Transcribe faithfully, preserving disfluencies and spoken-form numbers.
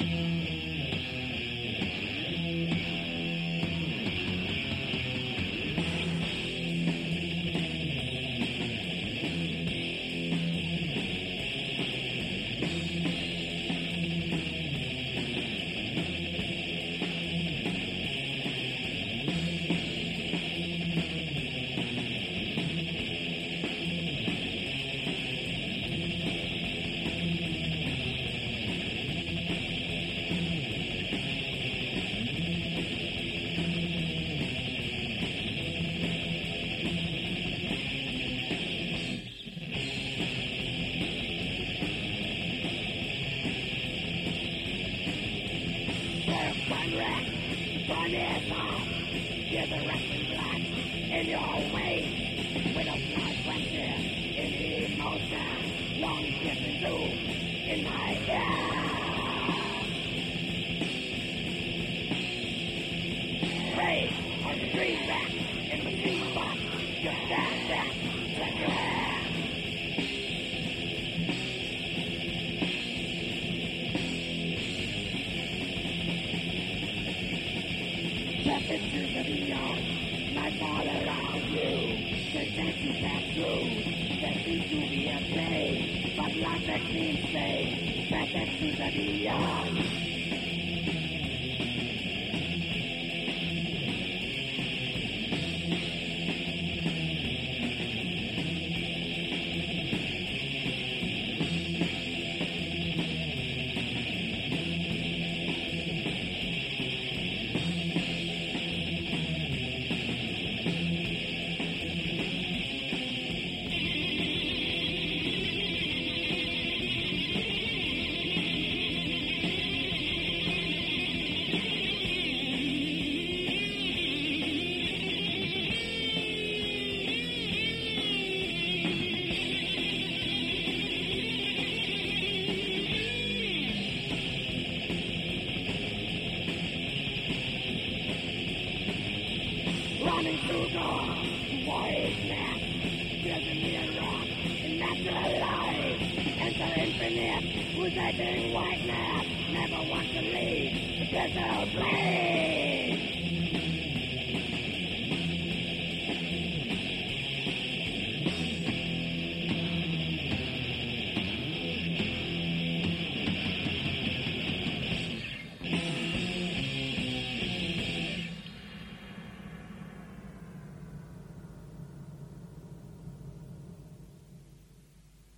Hear the wrestling blood in your veins. With a blood pressure in emotion. Long kissing zoom in my ear. Pray on the greenback in the green box. Just stand back, let your hair. Step into the beyond, my ball around you. The chance to pass through, that seems to be a play. But life that seems safe, step into the beyond. Running through the void map, doesn't need a rock in natural life. Enter infinite, who's that white map? Never want to leave the desert place.